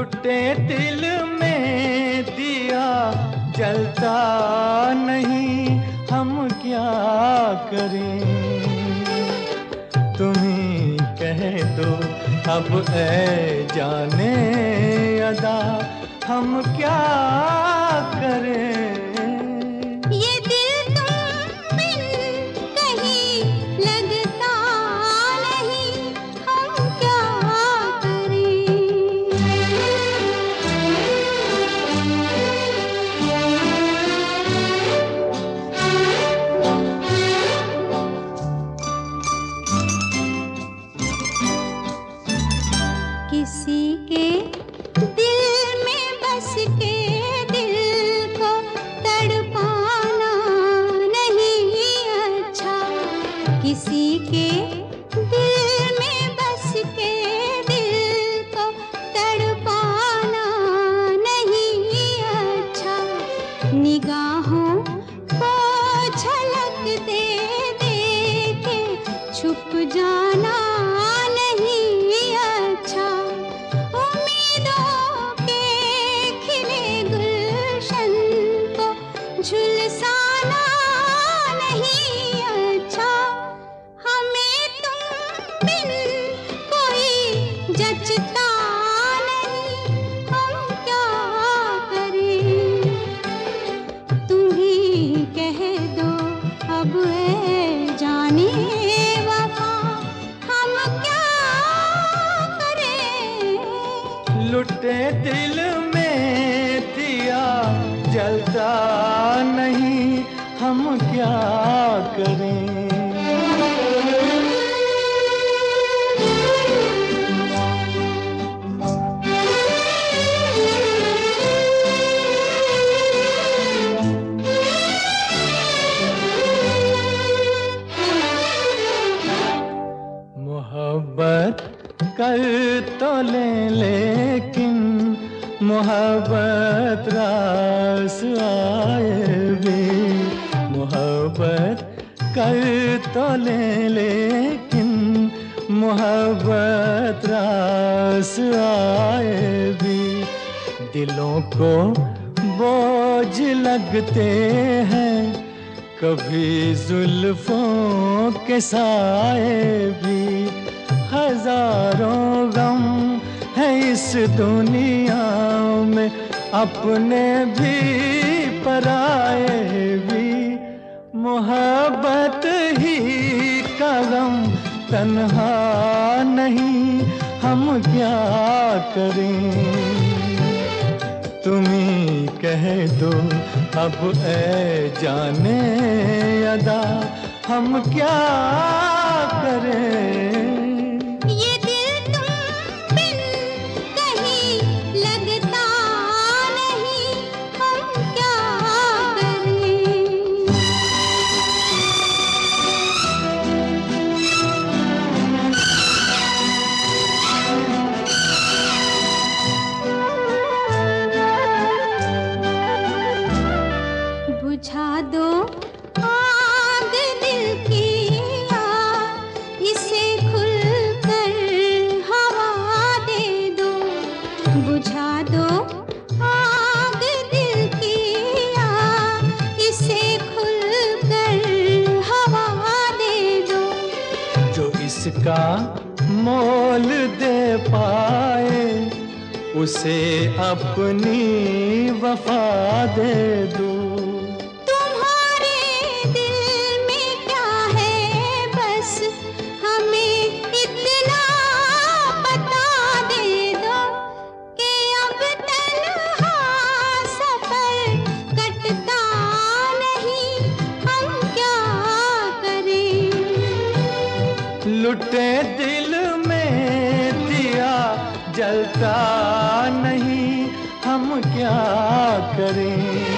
लुटे दिल में दिया जलता नहीं, हम क्या करें। तुम्ही कह दो अब ऐ जाने अदा, हम क्या करें। किसी के दिल में बस के दिल को तड़पाना नहीं अच्छा। किसी के दिल में बस के दिल को तड़पाना नहीं अच्छा। निगाहों को झलक दे दे के छुप जाना झुलसाना नहीं अच्छा। हमें तुम बिन कोई जचता नहीं, हम क्या करें। तुम ही कह दो अब ऐ जाने वफा, हम क्या करें। लुटे दिल में दिया जलता नहीं, हम क्या करें। मोहब्बत कर तो ले लेकिन मोहब्बत रास आए भी। मोहब्बत कर तो ले लेकिन मोहब्बत रास आए भी। दिलों को बोझ लगते हैं कभी जुल्फों के साए भी। हजारों गम है इस दुनिया में, अपने भी पराए भी। मोहब्बत ही का गम तन्हा नहीं, हम क्या करें। तुम्ही कह दो अब ऐ जाने अदा, हम क्या करें। बुझा दो आग दिल की आग, इसे खुलकर हवा दे दो। बुझा दो आग दिल की आग, इसे खुलकर हवा दे दो। जो इसका मोल दे पाए उसे अपनी वफा दे दो। लुटे दिल में दिया जलता नहीं, हम क्या करें।